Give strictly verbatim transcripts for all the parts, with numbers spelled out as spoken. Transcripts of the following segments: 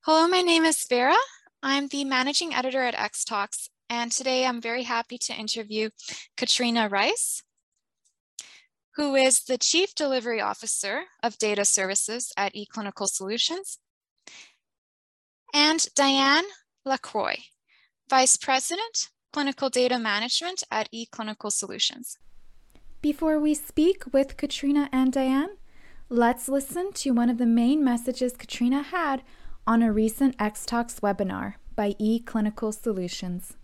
Hello, my name is Vera. I'm the managing editor at X-Talks, and today I'm very happy to interview Katrina Rice, who is the Chief Delivery Officer of Data Services at eClinical Solutions, and Diane Lacroix, Vice President, Clinical Data Management at eClinical Solutions. Before we speak with Katrina and Diane, let's listen to one of the main messages Katrina had on a recent X-Talks webinar by eClinical Solutions.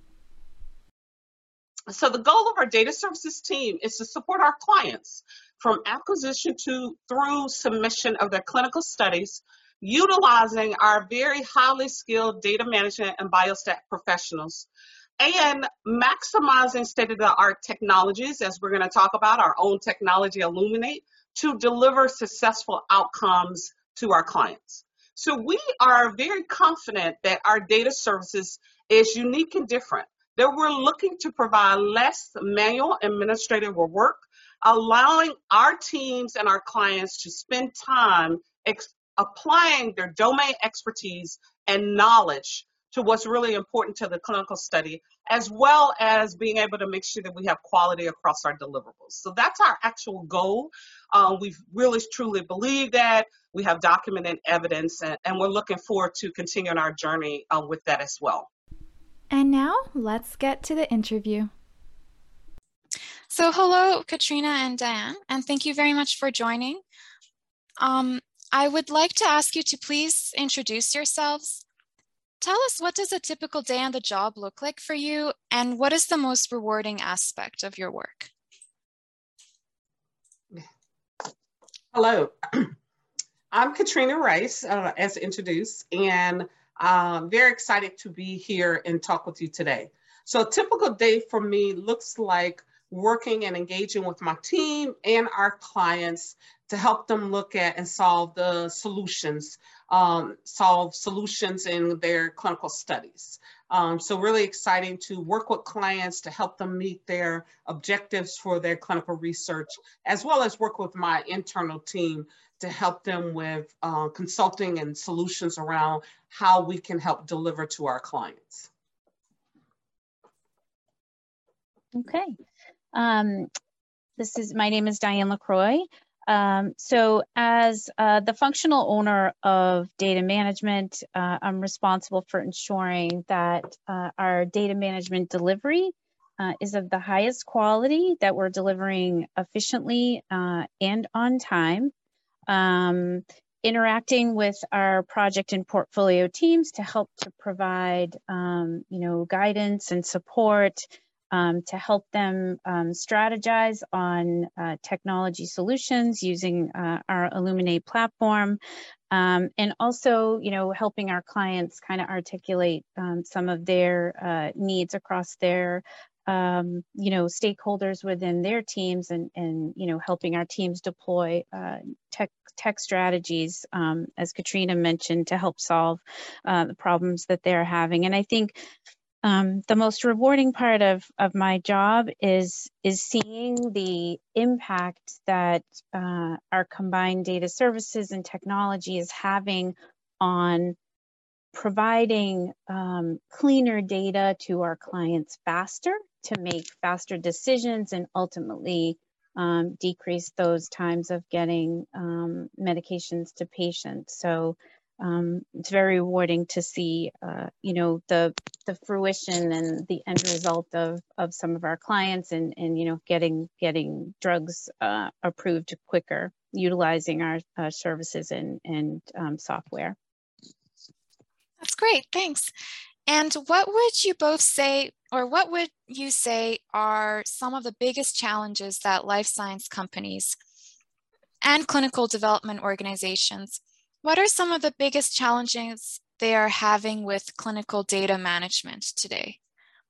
So the goal of our data services team is to support our clients from acquisition to through submission of their clinical studies, utilizing our very highly skilled data management and biostat professionals, and maximizing state-of-the-art technologies, as we're going to talk about, our own technology Illuminate, to deliver successful outcomes to our clients. So we are very confident that our data services is unique and different, that we're looking to provide less manual administrative work, allowing our teams and our clients to spend time ex- applying their domain expertise and knowledge to what's really important to the clinical study, as well as being able to make sure that we have quality across our deliverables. So that's our actual goal. Uh, we really truly believe that. We have documented evidence, and, and we're looking forward to continuing our journey uh, with that as well. And now let's get to the interview. So hello, Katrina and Diane, and thank you very much for joining. Um, I would like to ask you to please introduce yourselves. Tell us, what does a typical day on the job look like for you, and what is the most rewarding aspect of your work? Hello, I'm Katrina Rice, uh, as introduced, and I'm very excited to be here and talk with you today. So a typical day for me looks like working and engaging with my team and our clients to help them look at and solve the solutions, um, solve solutions in their clinical studies. Um, so really exciting to work with clients to help them meet their objectives for their clinical research, as well as work with my internal team to help them with uh, consulting and solutions around how we can help deliver to our clients. Okay. Um, this is, my name is Diane Lacroix. Um, so as uh, the functional owner of data management, uh, I'm responsible for ensuring that uh, our data management delivery uh, is of the highest quality, that we're delivering efficiently uh, and on time, um, interacting with our project and portfolio teams to help to provide, um, you know, guidance and support, Um, to help them um, strategize on uh, technology solutions using uh, our Illuminate platform, um, and also, you know, helping our clients kind of articulate um, some of their uh, needs across their, um, you know, stakeholders within their teams, and, and you know, helping our teams deploy uh, tech tech strategies, um, as Katrina mentioned, to help solve uh, the problems that they're having. And I think Um, the most rewarding part of, of my job is, is seeing the impact that uh, our combined data services and technology is having on providing um, cleaner data to our clients faster, to make faster decisions, and ultimately um, decrease those times of getting um, medications to patients. So Um, it's very rewarding to see, uh, you know, the the fruition and the end result of of some of our clients, and and you know, getting getting drugs uh, approved quicker, utilizing our uh, services and and um, software. That's great, thanks. And what would you both say, or what would you say are some of the biggest challenges that life science companies and clinical development organizations, what are some of the biggest challenges they are having with clinical data management today?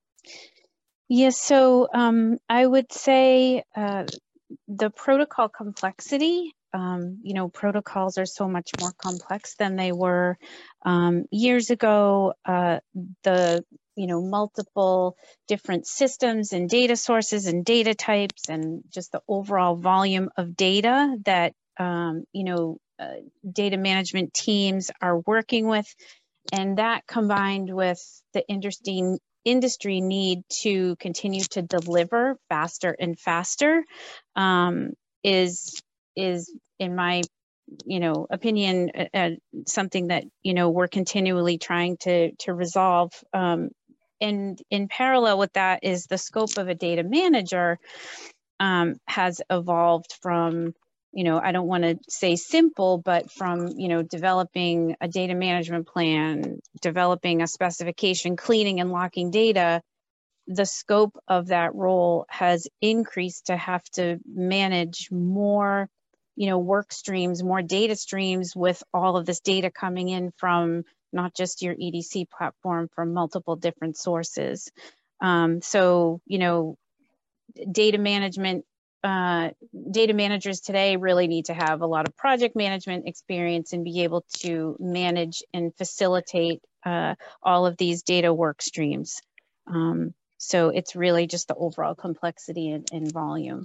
Yes, so um, I would say uh, the protocol complexity, um, you know, protocols are so much more complex than they were um, years ago. Uh, the, you know, multiple different systems and data sources and data types, and just the overall volume of data that, um, you know, uh, data management teams are working with and that combined with the interesting industry need to continue to deliver faster and faster um, is, is in my you know, opinion, uh, uh, something that, you know, we're continually trying to, to resolve. Um, and in parallel with that is the scope of a data manager um, has evolved from, you know, I don't want to say simple, but from, you know, developing a data management plan, developing a specification, cleaning and locking data, the scope of that role has increased to have to manage more, you know, work streams, more data streams with all of this data coming in from not just your E D C platform, from multiple different sources. Um, so, you know, data management, uh, data managers today really need to have a lot of project management experience and be able to manage and facilitate uh, all of these data work streams. Um, so it's really just the overall complexity and, and volume.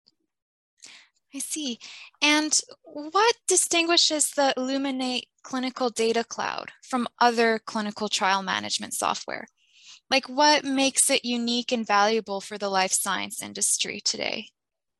I see. And what distinguishes the Illuminate Clinical Data Cloud from other clinical trial management software? Like, what makes it unique and valuable for the life science industry today?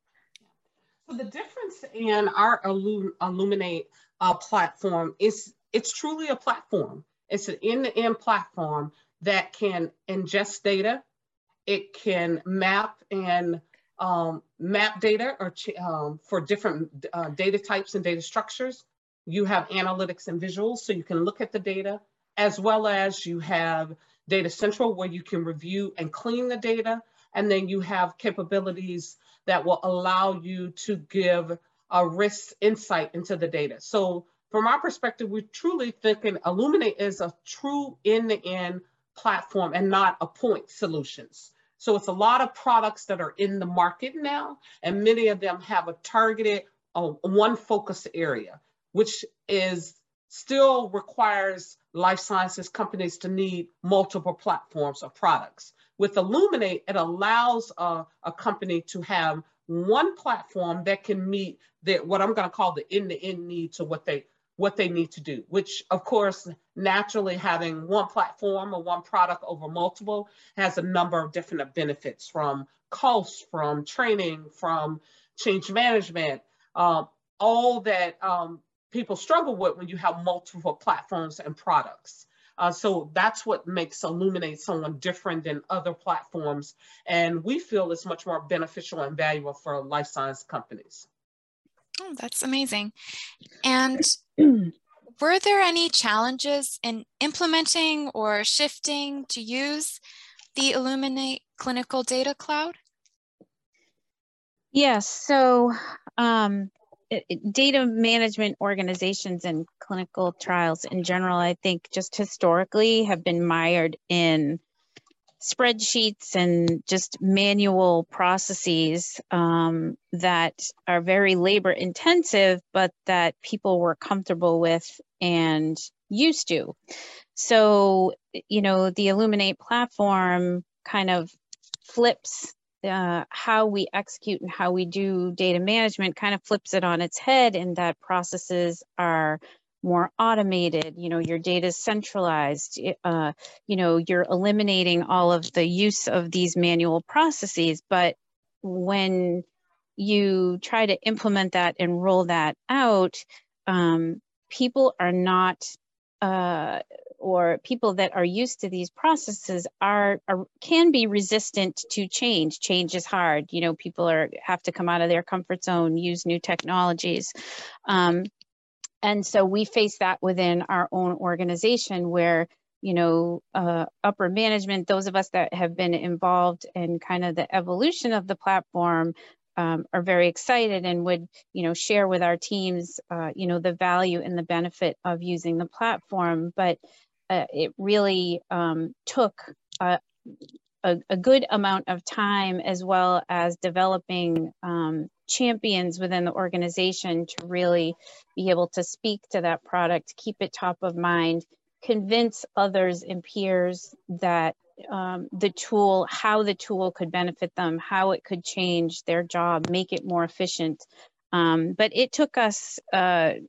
So the difference in our Illum Illuminate uh, platform is it's truly a platform. It's an end-to-end platform that can ingest data. It can map and um, map data or um, for different uh, data types and data structures. You have analytics and visuals, so you can look at the data, as well as you have Data Central, where you can review and clean the data. And then you have capabilities that will allow you to give a risk insight into the data. So from our perspective, we truly think Illuminate is a true end-to-end platform and not a point solutions. So it's a lot of products that are in the market now, and many of them have a targeted uh, one focus area, which is still requires life sciences companies to need multiple platforms or products. With Illuminate, it allows a, a company to have one platform that can meet the, what I'm going to call the end-to-end needs of what they what they need to do, which of course, naturally having one platform or one product over multiple has a number of different benefits, from costs, from training, from change management, um, all that um, people struggle with when you have multiple platforms and products. Uh, so that's what makes Illuminate someone different than other platforms. And we feel it's much more beneficial and valuable for life science companies. Oh, that's amazing. And were there any challenges in implementing or shifting to use the Illuminate Clinical Data Cloud? Yes, so um, it, it, data management organizations and clinical trials in general, I think just historically have been mired in spreadsheets and just manual processes um, that are very labor intensive, but that people were comfortable with and used to. So, you know, the Illuminate platform kind of flips uh, how we execute and how we do data management, kind of flips it on its head, in that processes are more automated. You know, your data is centralized. Uh, you know, you're eliminating all of the use of these manual processes. But when you try to implement that and roll that out, um, people are not, uh, or people that are used to these processes are, are can be resistant to change. Change is hard. You know, people are have to come out of their comfort zone, use new technologies. Um, And so we face that within our own organization, where, you know, uh, upper management, those of us that have been involved in kind of the evolution of the platform, um, are very excited and would, you know, share with our teams, uh, you know, the value and the benefit of using the platform. But uh, it really um, took a, a, a good amount of time, as well as developing um, champions within the organization to really be able to speak to that product, keep it top of mind, convince others and peers that um, the tool, how the tool could benefit them, how it could change their job, make it more efficient. Um, but it took us uh,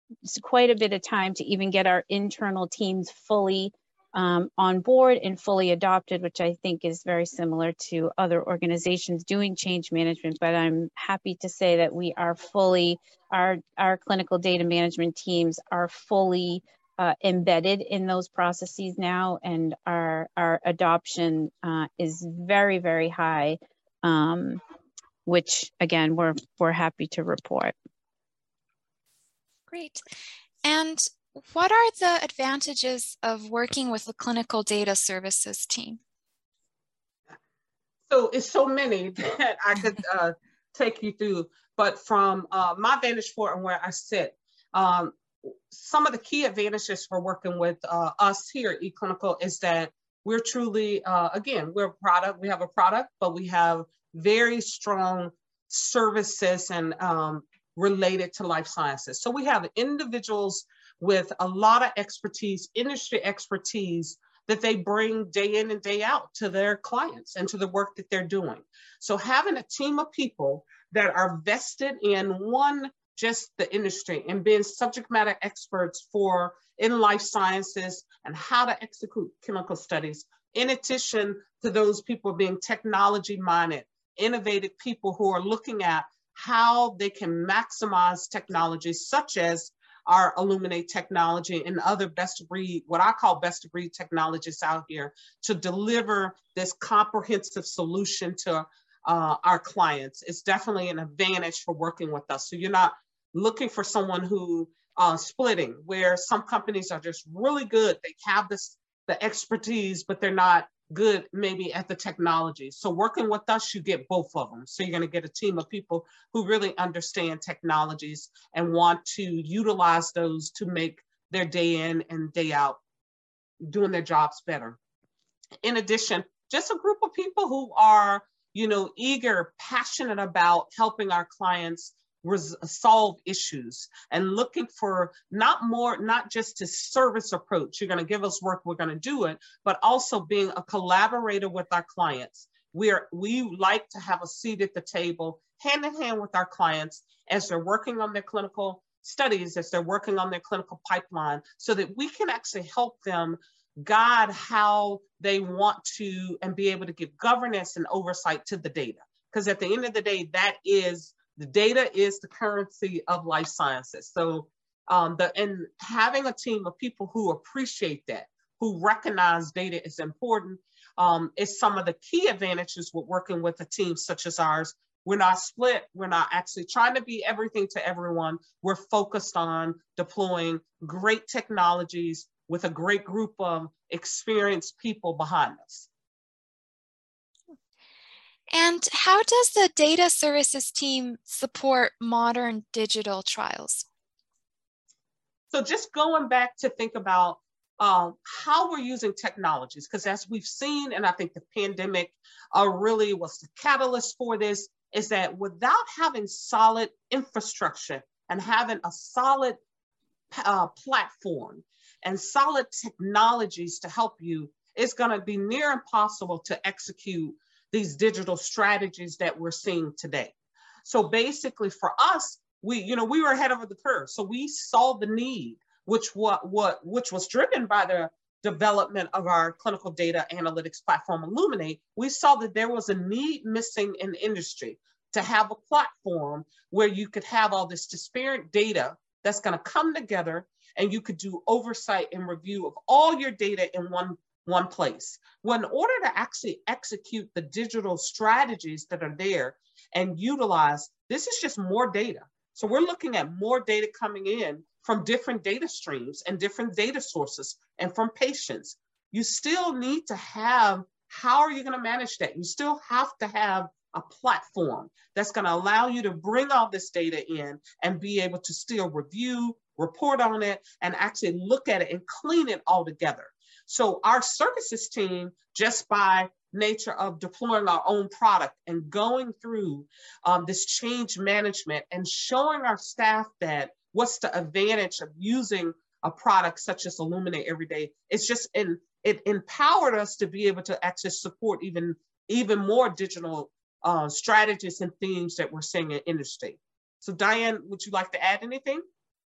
quite a bit of time to even get our internal teams fully um, on board and fully adopted, which I think is very similar to other organizations doing change management. But I'm happy to say that we are fully, our, our clinical data management teams are fully uh, embedded in those processes now, and our, our adoption uh, is very, very high, um, which again, we're, we're happy to report. Great. And what are the advantages of working with the clinical data services team? So it's so many that I could uh, take you through, but from uh, my vantage point and where I sit, um, some of the key advantages for working with uh, us here at eClinical is that we're truly, uh, again, we're a product, we have a product, but we have very strong services and um, related to life sciences. So we have individuals with a lot of expertise, industry expertise, that they bring day in and day out to their clients and to the work that they're doing. So having a team of people that are vested in one, just the industry and being subject matter experts for in life sciences and how to execute clinical studies, in addition to those people being technology minded, innovative people who are looking at how they can maximize technologies such as our Illuminate technology and other best of breed, what I call best of breed technologies out here to deliver this comprehensive solution to uh, our clients. It's definitely an advantage for working with us. So you're not looking for someone who uh, splitting, where some companies are just really good. They have this, the expertise, but they're not good maybe at the technology. So working with us, you get both of them. So you're going to get a team of people who really understand technologies and want to utilize those to make their day in and day out doing their jobs better. In addition, just a group of people who are, you know, eager, passionate about helping our clients solve issues and looking for not more, not just a service approach. You're going to give us work, we're going to do it, but also being a collaborator with our clients. We're, we like to have a seat at the table, hand in hand with our clients as they're working on their clinical studies, as they're working on their clinical pipeline, so that we can actually help them guide how they want to and be able to give governance and oversight to the data. Because at the end of the day, that is the data is the currency of life sciences. So um, the, and having a team of people who appreciate that, who recognize data is important, um, is some of the key advantages with working with a team such as ours. We're not split. We're not actually trying to be everything to everyone. We're focused on deploying great technologies with a great group of experienced people behind us. And how does the data services team support modern digital trials? So just going back to think about um, how we're using technologies, because as we've seen, and I think the pandemic uh, really was the catalyst for this, is that without having solid infrastructure and having a solid uh, platform and solid technologies to help you, it's going to be near impossible to execute these digital strategies that we're seeing today. So basically for us, we, you know, we were ahead of the curve. So we saw the need, which what, what, which was driven by the development of our clinical data analytics platform, Illuminate. We saw that there was a need missing in the industry to have a platform where you could have all this disparate data that's going to come together and you could do oversight and review of all your data in one one place. Well, in order to actually execute the digital strategies that are there and utilize, this is just more data. So we're looking at more data coming in from different data streams and different data sources and from patients. You still need to have, how are you going to manage that? You still have to have a platform that's going to allow you to bring all this data in and be able to still review, report on it, and actually look at it and clean it all together. So our services team, just by nature of deploying our own product and going through um, this change management and showing our staff that what's the advantage of using a product such as Illuminate every day, it's just, in, it empowered us to be able to actually support even, even more digital uh, strategies and themes that we're seeing in industry. So Diane, would you like to add anything?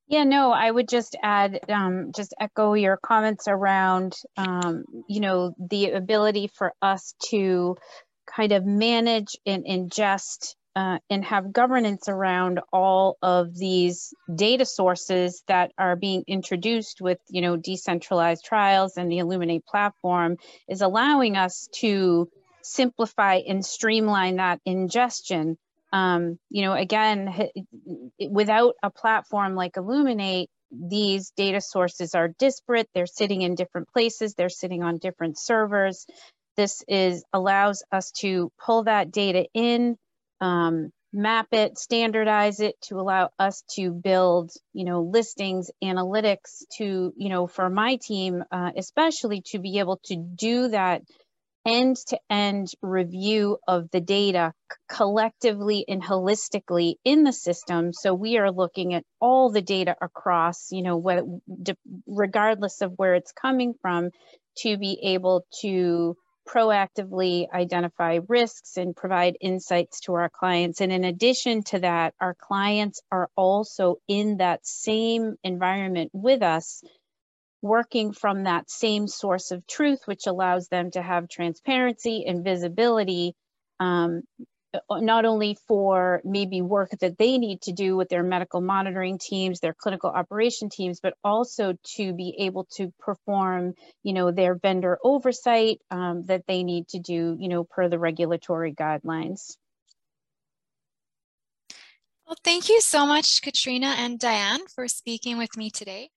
Yeah, no, I would just add, um, just echo your comments around, um, you know, the ability for us to kind of manage and ingest uh, and have governance around all of these data sources that are being introduced with, you know, decentralized trials and the Illuminate platform is allowing us to simplify and streamline that ingestion. Um, you know, again, without a platform like Illuminate, these data sources are disparate. They're sitting in different places. They're sitting on different servers. This is allows us to pull that data in, um, map it, standardize it to allow us to build, you know, listings, analytics to, you know, for my team, uh, especially to be able to do that end-to-end review of the data collectively and holistically in the system. So we are looking at all the data across, you know, what, regardless of where it's coming from, to be able to proactively identify risks and provide insights to our clients. And in addition to that, our clients are also in that same environment with us, working from that same source of truth, which allows them to have transparency and visibility, um, not only for maybe work that they need to do with their medical monitoring teams, their clinical operation teams, but also to be able to perform, you know, their vendor oversight um, that they need to do, you know, per the regulatory guidelines. Well, thank you so much, Katrina and Diane, for speaking with me today.